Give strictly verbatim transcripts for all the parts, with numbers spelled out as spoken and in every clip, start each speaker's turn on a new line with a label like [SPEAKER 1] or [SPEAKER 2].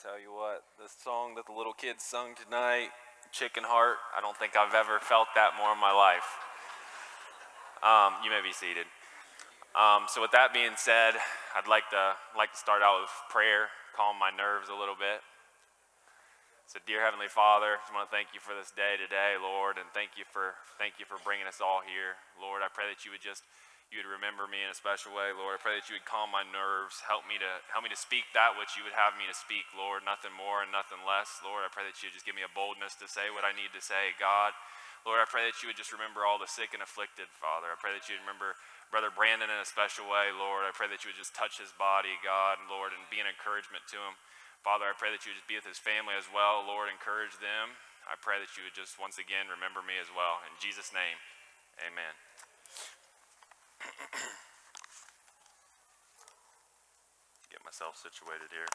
[SPEAKER 1] Tell you what, the song that the little kids sung tonight, Chicken Heart, I don't think I've ever felt that more in my life. Um, you may be seated. Um, so with that being said, I'd like to like to start out with prayer, calm my nerves a little bit. So, dear Heavenly Father, I just want to thank you for this day today, Lord, and thank you for thank you for bringing us all here, Lord. I pray that you would just you would remember me in a special way, Lord. I pray that you would calm my nerves, help me to help me to speak that which you would have me to speak, Lord. Nothing more and nothing less, Lord. I pray that you would just give me a boldness to say what I need to say, God. Lord, I pray that you would just remember all the sick and afflicted, Father. I pray that you would remember Brother Brandon in a special way, Lord. I pray that you would just touch his body, God, and Lord, and be an encouragement to him. Father, I pray that you would just be with his family as well. Lord, encourage them. I pray that you would just once again remember me as well. In Jesus' name, amen. Get myself situated here.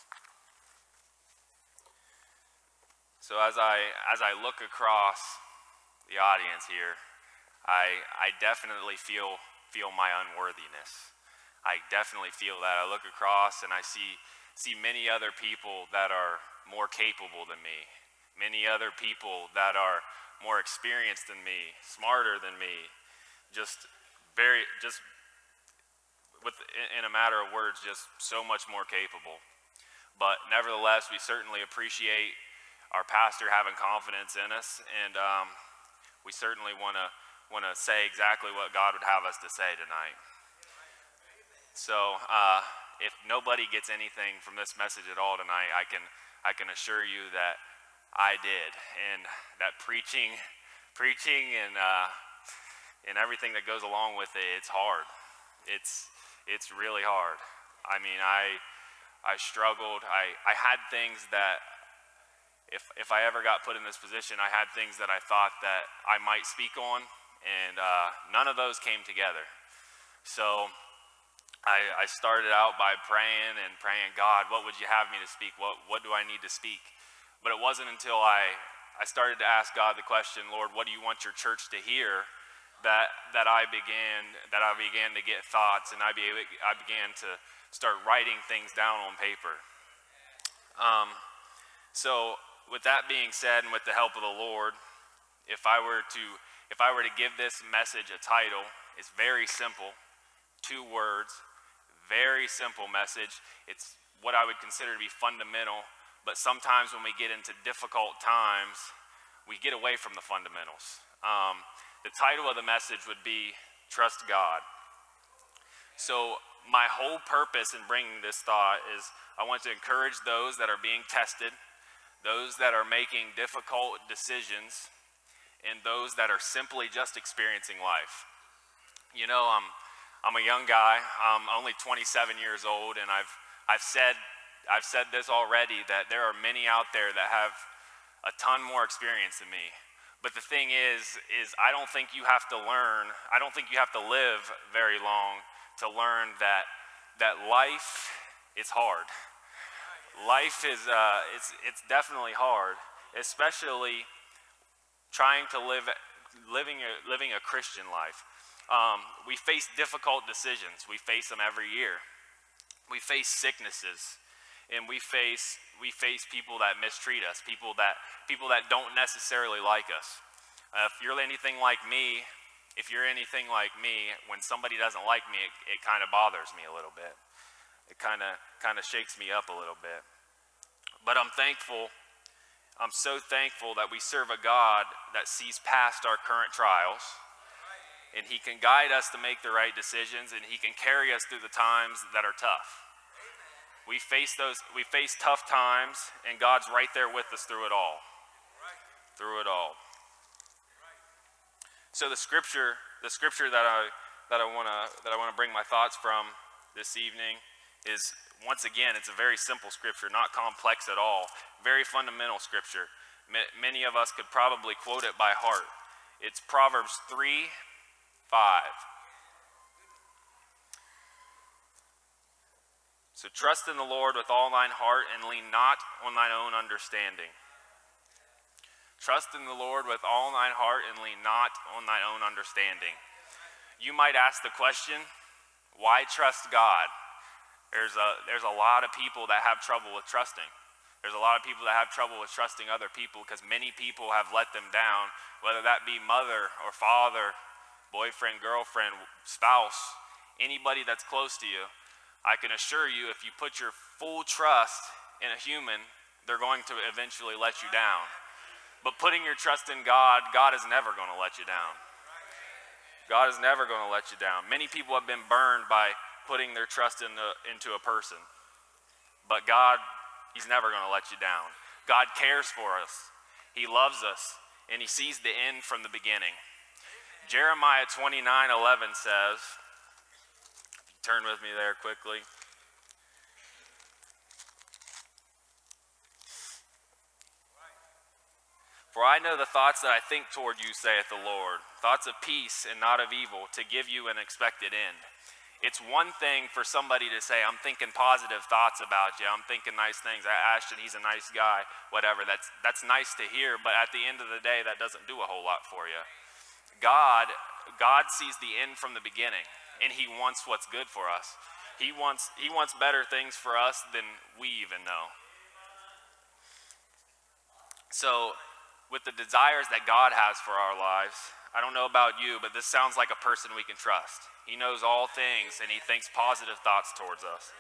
[SPEAKER 1] So as I as I look across the audience here, I I definitely feel feel my unworthiness. I definitely feel that. I look across and I see see many other people that are more capable than me, many other people that are more experienced than me, smarter than me, just very, just with, in a matter of words, just so much more capable. But nevertheless, we certainly appreciate our pastor having confidence in us, and um, we certainly want to want to say exactly what God would have us to say tonight. So, uh, if nobody gets anything from this message at all tonight, I can I can assure you that I did, and that preaching, preaching, and uh, and everything that goes along with it, it's hard. It's it's really hard. I mean, I I struggled. I I had things that if if I ever got put in this position, I had things that I thought that I might speak on, and uh, none of those came together. So I, I started out by praying and praying, God, what would you have me to speak? What what do I need to speak? But it wasn't until I I started to ask God the question, Lord, what do you want your church to hear? That that I began that I began to get thoughts, and I be I began to start writing things down on paper. Um, so with that being said, and with the help of the Lord, if I were to if I were to give this message a title, it's very simple, two words, very simple message. It's what I would consider to be fundamental, but sometimes when we get into difficult times, we get away from the fundamentals. Um, The title of the message would be Trust God. So my whole purpose in bringing this thought is I want to encourage those that are being tested, those that are making difficult decisions, and those that are simply just experiencing life. You know, I'm I'm a young guy. I'm only twenty-seven years old, and I've I've said I've said this already, that there are many out there that have a ton more experience than me. But the thing is, is I don't think you have to learn, I don't think you have to live very long to learn that that life is hard. Life is, uh, it's, it's definitely hard, especially trying to live, living a, living a Christian life. Um, we face difficult decisions. We face them every year. We face sicknesses. And we face we face people that mistreat us, people that people that don't necessarily like us. Uh, if you're anything like me, if you're anything like me, when somebody doesn't like me, it, it kind of bothers me a little bit. It kind of kind of shakes me up a little bit. But I'm thankful. I'm so thankful that we serve a God that sees past our current trials, and He can guide us to make the right decisions, and He can carry us through the times that are tough. We face those, we face tough times, and God's right there with us through it all. Right. Through it all. Right. So the scripture, the scripture that I that I wanna that I wanna bring my thoughts from this evening is, once again, it's a very simple scripture, not complex at all. Very fundamental scripture. M- many of us could probably quote it by heart. It's Proverbs three, five. So trust in the Lord with all thine heart, and lean not on thine own understanding. Trust in the Lord with all thine heart, and lean not on thine own understanding. You might ask the question, why trust God? There's a, there's a lot of people that have trouble with trusting. There's a lot of people that have trouble with trusting other people because many people have let them down, whether that be mother or father, boyfriend, girlfriend, spouse, anybody that's close to you. I can assure you, if you put your full trust in a human, they're going to eventually let you down. But putting your trust in God, God is never going to let you down. God is never going to let you down. Many people have been burned by putting their trust in the, into a person. But God, He's never going to let you down. God cares for us. He loves us, and He sees the end from the beginning. Jeremiah twenty-nine eleven says, turn with me there quickly. For I know the thoughts that I think toward you, saith the Lord, thoughts of peace and not of evil, to give you an expected end. It's one thing for somebody to say, I'm thinking positive thoughts about you, I'm thinking nice things, Ashton, he's a nice guy, whatever. That's, that's nice to hear, but at the end of the day, that doesn't do a whole lot for you. God, God sees the end from the beginning, and He wants what's good for us. He wants, he wants better things for us than we even know. So, with the desires that God has for our lives, I don't know about you, but this sounds like a person we can trust. He knows all things, and He thinks positive thoughts towards us.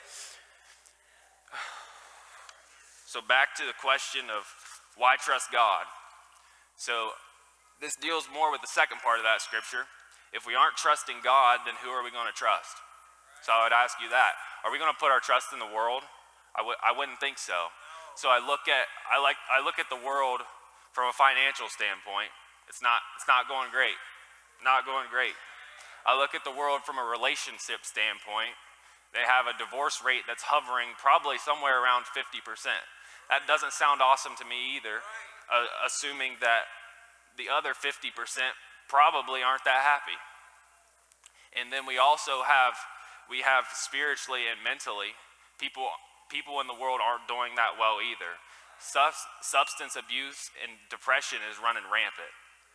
[SPEAKER 1] So back to the question of why trust God. So this deals more with the second part of that scripture. If we aren't trusting God, then who are we going to trust? So I would ask you that. Are we going to put our trust in the world? I w- I wouldn't think so. So I look at I like I look at the world from a financial standpoint. It's not, it's not going great, not going great. I look at the world from a relationship standpoint. They have a divorce rate that's hovering probably somewhere around fifty percent. That doesn't sound awesome to me either, uh, assuming that the other fifty percent probably aren't that happy. And then we also have, we have spiritually and mentally, people, people in the world aren't doing that well either. Sub- substance abuse and depression is running rampant.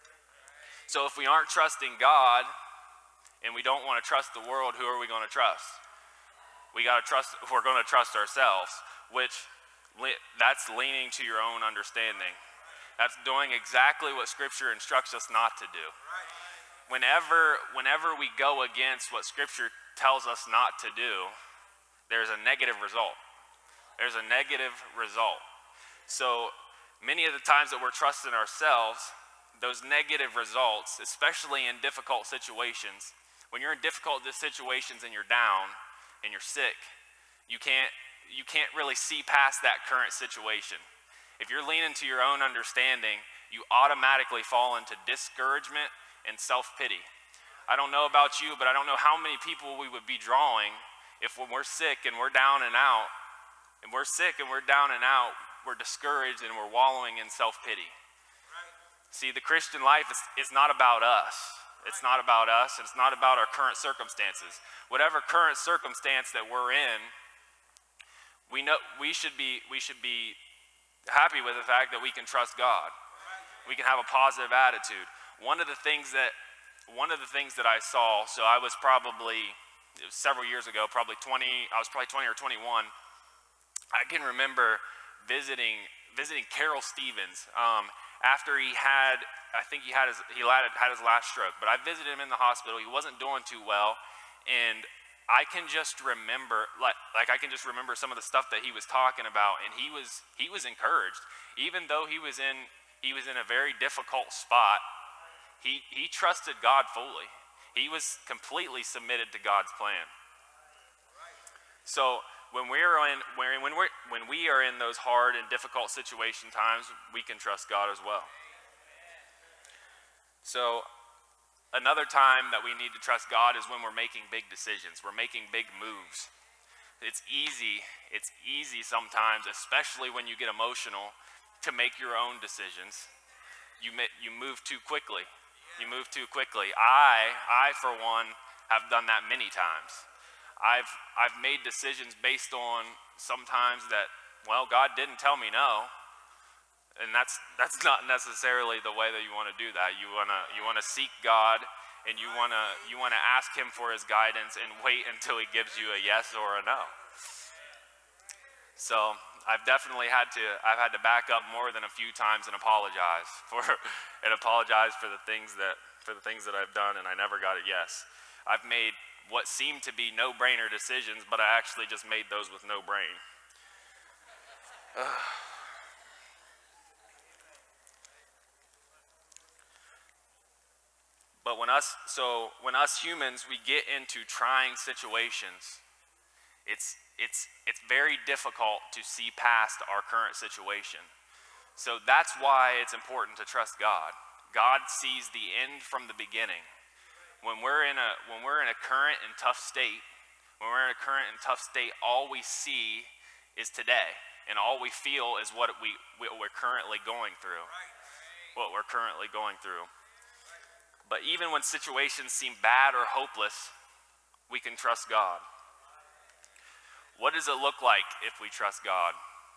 [SPEAKER 1] So if we aren't trusting God and we don't want to trust the world, who are we going to trust? We got to trust, if we're going to trust ourselves, which le- that's leaning to your own understanding. That's doing exactly what Scripture instructs us not to do. Whenever, whenever we go against what Scripture tells us not to do, there's a negative result. There's a negative result. So many of the times that we're trusting ourselves, those negative results, especially in difficult situations, when you're in difficult situations and you're down and you're sick, you can't, you can't really see past that current situation. If you're leaning to your own understanding, you automatically fall into discouragement and self-pity. I don't know about you, but I don't know how many people we would be drawing if when we're sick and we're down and out, and we're sick and we're down and out, we're discouraged and we're wallowing in self-pity. See, the Christian life is, is not about us. It's not about us. It's not about our current circumstances. Whatever current circumstance that we're in, we know we should be we should be happy with the fact that we can trust God. We can have a positive attitude. One of the things that one of the things that I saw, so I was probably it was several years ago, probably twenty, I was probably twenty or twenty-one. I can remember visiting visiting Carol Stevens. Um, After he had, I think he had his, he had, had his last stroke, but I visited him in the hospital. He wasn't doing too well, and I can just remember, like, like I can just remember some of the stuff that he was talking about, and he was, he was encouraged, even though he was in, he was in a very difficult spot. He, he trusted God fully. He was completely submitted to God's plan. So when we're in, when we're, when we are in those hard and difficult situation times, we can trust God as well. So another time that we need to trust God is when we're making big decisions. We're making big moves. It's easy, it's easy sometimes, especially when you get emotional, to make your own decisions. You, you move too quickly. You move too quickly. I, I for one, have done that many times. I've, I've made decisions based on sometimes that, well, God didn't tell me no. And that's, that's not necessarily the way that you want to do that. You want to, you want to seek God, and you want to, you want to ask Him for His guidance and wait until He gives you a yes or a no. So I've definitely had to, I've had to back up more than a few times and apologize for, and apologize for the things that, for the things that I've done, and I never got a yes. I've made what seemed to be no-brainer decisions, but I actually just made those with no brain. But when us, so when us humans, we get into trying situations, it's, it's, it's very difficult to see past our current situation. So that's why it's important to trust God. God sees the end from the beginning. When we're in a, when we're in a current and tough state, when we're in a current and tough state, all we see is today. And all we feel is what, we, what we're currently going through. What we're currently going through. But even when situations seem bad or hopeless, we can trust God. What does it look like if we trust God?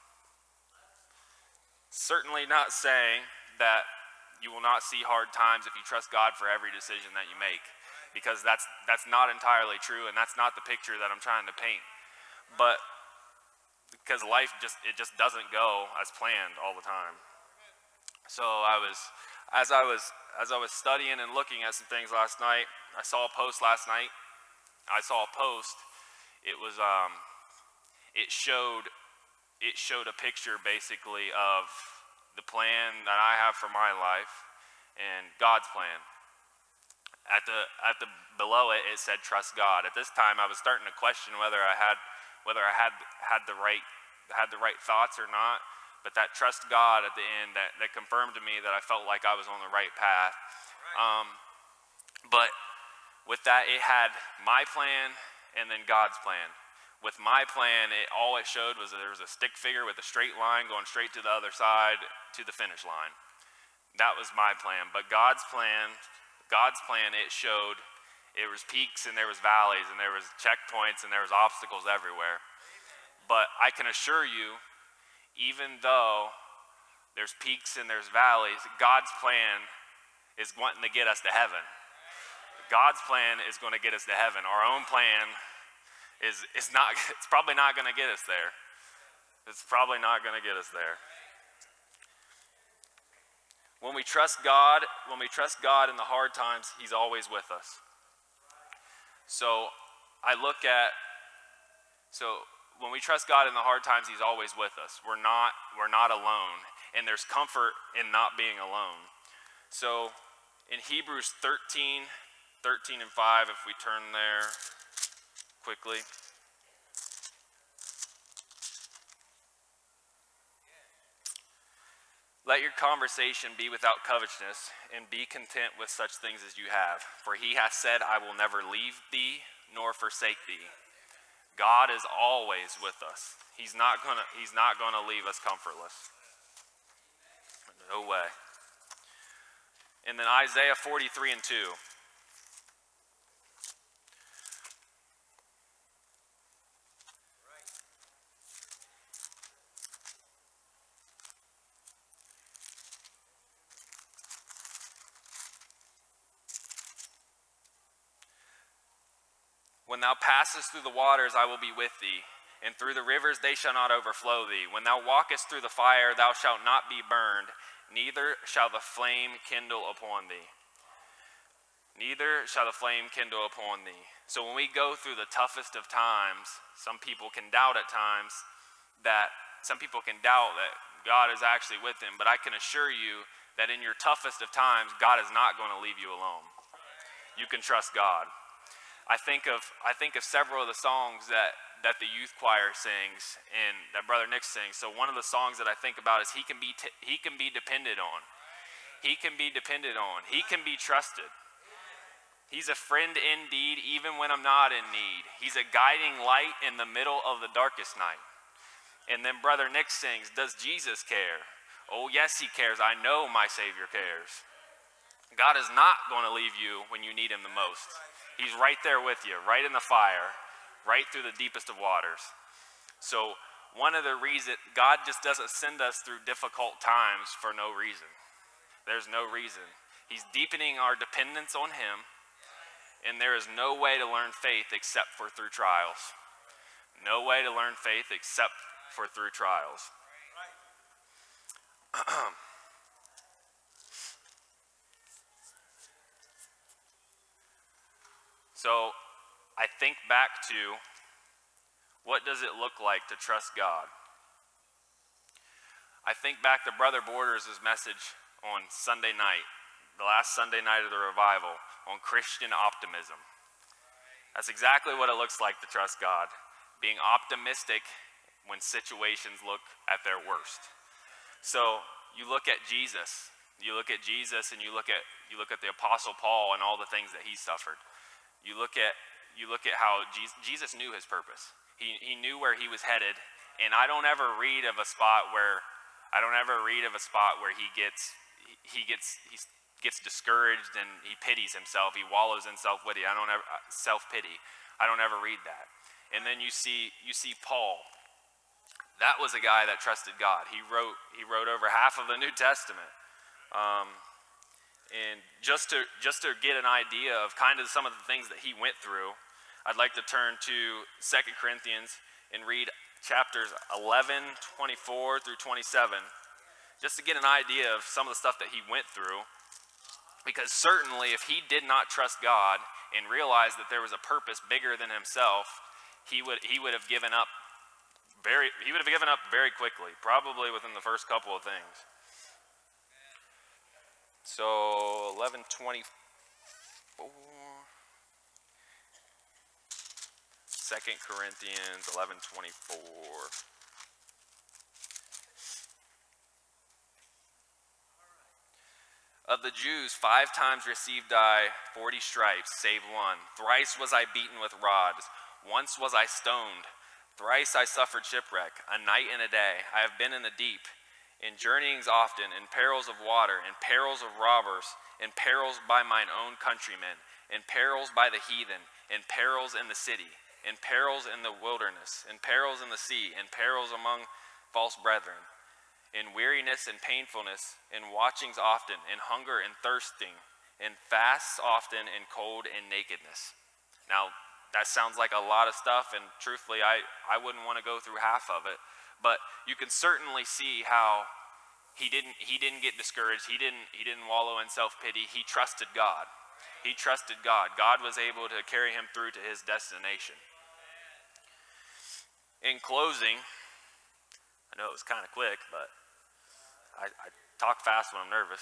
[SPEAKER 1] Certainly not saying that you will not see hard times if you trust God for every decision that you make, because that's, that's not entirely true, and that's not the picture that I'm trying to paint. But because life just, it just doesn't go as planned all the time. So I was, as I was, as I was studying and looking at some things last night, I saw a post last night. I saw a post. It was, um, it showed, it showed a picture basically of the plan that I have for my life and God's plan. At the, at the below it, it said trust God. At this time, I was starting to question whether I had, whether I had had the right, had the right thoughts or not. But that trust God at the end, that, that confirmed to me that I felt like I was on the right path. Um, but with that, it had my plan and then God's plan. With my plan, it, all it showed was that there was a stick figure with a straight line going straight to the other side to the finish line. That was my plan. But God's plan, God's plan, it showed it was peaks and there was valleys and there was checkpoints and there was obstacles everywhere. But I can assure you, even though there's peaks and there's valleys, God's plan is wanting to get us to heaven. God's plan is going to get us to heaven. Our own plan is, is not, it's probably not going to get us there. It's probably not going to get us there. When we trust God, when we trust God in the hard times, He's always with us. So I look at, so when we trust God in the hard times, He's always with us. We're not, we're not alone. And there's comfort in not being alone. So in Hebrews thirteen, thirteen and five, if we turn there quickly. Let your conversation be without covetousness, and be content with such things as you have. For He hath said, I will never leave thee, nor forsake thee. God is always with us. He's not gonna, he's not gonna leave us comfortless. No way. And then Isaiah forty-three and two. When thou passest through the waters, I will be with thee, and through the rivers they shall not overflow thee. When thou walkest through the fire, thou shalt not be burned, neither shall the flame kindle upon thee. Neither shall the flame kindle upon thee. So when we go through the toughest of times, some people can doubt at times that, some people can doubt that God is actually with them, but I can assure you that in your toughest of times, God is not going to leave you alone. You can trust God. I think of I think of several of the songs that, that the youth choir sings and that Brother Nick sings. So one of the songs that I think about is he can be t- he can be depended on. He can be depended on. He can be trusted. He's a friend indeed, even when I'm not in need. He's a guiding light in the middle of the darkest night. And then Brother Nick sings, does Jesus care? Oh yes, He cares. I know my Savior cares. God is not going to leave you when you need Him the most. He's right there with you, right in the fire, right through the deepest of waters. So one of the reasons, God just doesn't send us through difficult times for no reason. There's no reason. He's deepening our dependence on Him, and there is no way to learn faith except for through trials. No way to learn faith except for through trials. So I think back to, what does it look like to trust God? I think back to Brother Borders' message on Sunday night, the last Sunday night of the revival, on Christian optimism. That's exactly what it looks like to trust God, being optimistic when situations look at their worst. So you look at Jesus, you look at Jesus and you look at you look at the Apostle Paul and all the things that he suffered. You look at you look at how Jesus, Jesus knew his purpose. He he knew where he was headed, and I don't ever read of a spot where I don't ever read of a spot where he gets he gets he gets discouraged and he pities himself. He wallows in self-pity. I don't ever self-pity. I don't ever read that. And then you see you see Paul. That was a guy that trusted God. He wrote he wrote over half of the New Testament. Um, and just to just to get an idea of kind of some of the things that he went through, I'd like to turn to Second Corinthians and read chapters eleven, twenty-four through twenty-seven, just to get an idea of some of the stuff that he went through. Because certainly if he did not trust God and realize that there was a purpose bigger than himself, he would he would have given up very he would have given up very quickly, probably within the first couple of things. So eleven twenty-four, Second Corinthians eleven twenty-four. Of the Jews, five times received I forty stripes, save one. Thrice was I beaten with rods. Once was I stoned. Thrice I suffered shipwreck. A night and a day I have been in the deep, in journeyings often, in perils of water, in perils of robbers, in perils by mine own countrymen, in perils by the heathen, in perils in the city, in perils in the wilderness, in perils in the sea, in perils among false brethren, in weariness and painfulness, in watchings often, in hunger and thirsting, in fasts often, in cold and nakedness. Now, that sounds like a lot of stuff, and truthfully, I, I wouldn't want to go through half of it. But you can certainly see how he didn't he didn't get discouraged. He didn't he didn't wallow in self-pity. He trusted God. He trusted God. God was able to carry him through to his destination. In closing, I know it was kind of quick, but I, I talk fast when I'm nervous.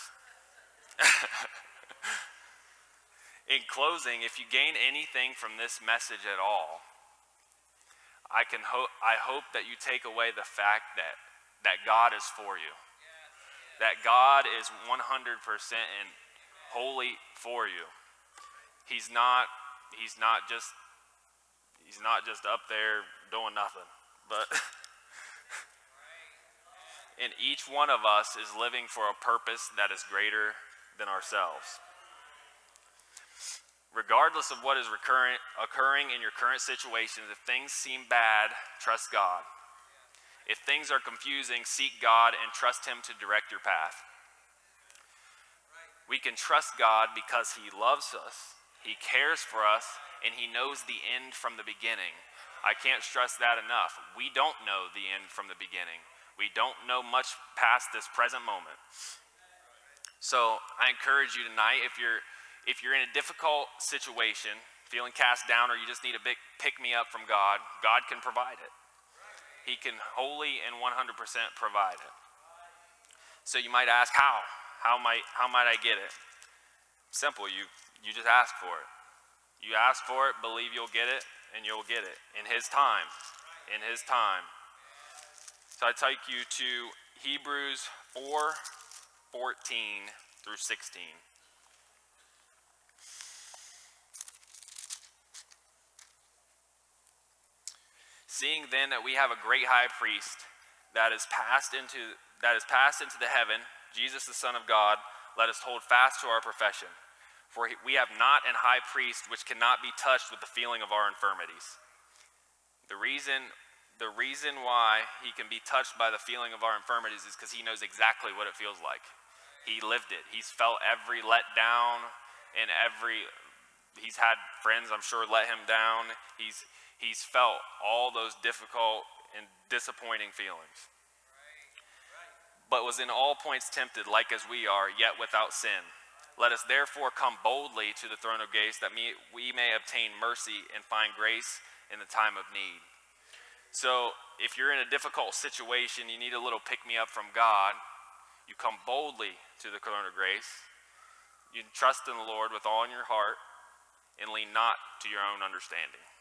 [SPEAKER 1] In closing, if you gain anything from this message at all, I can hope I hope that you take away the fact that that God is for you. That God is one hundred percent and wholly for you. He's not he's not just he's not just up there doing nothing. But and each one of us is living for a purpose that is greater than ourselves. Regardless of what is recurrent, occurring in your current situations, if things seem bad, trust God. If things are confusing, seek God and trust him to direct your path. We can trust God because he loves us, he cares for us, and he knows the end from the beginning. I can't stress that enough. We don't know the end from the beginning. We don't know much past this present moment. So I encourage you tonight, if you're If you're in a difficult situation, feeling cast down, or you just need a big pick-me-up from God, God can provide it. He can wholly and one hundred percent provide it. So you might ask, how? How might, how might I get it? Simple, you, you just ask for it. You ask for it, believe you'll get it, and you'll get it in his time. In his time. So I take you to Hebrews four, fourteen through sixteen. Seeing then that we have a great high priest that is passed into that is passed into the heaven, Jesus the Son of God, let us hold fast to our profession. For we have not an high priest which cannot be touched with the feeling of our infirmities. The reason the reason why he can be touched by the feeling of our infirmities is because he knows exactly what it feels like. He lived it. He's felt every letdown and every he's had friends, I'm sure, let him down. He's He's felt all those difficult and disappointing feelings. But was in all points tempted like as we are, yet without sin. Let us therefore come boldly to the throne of grace, that we may obtain mercy and find grace in the time of need. So if you're in a difficult situation, you need a little pick-me-up from God, you come boldly to the throne of grace. You trust in the Lord with all in your heart and lean not to your own understanding.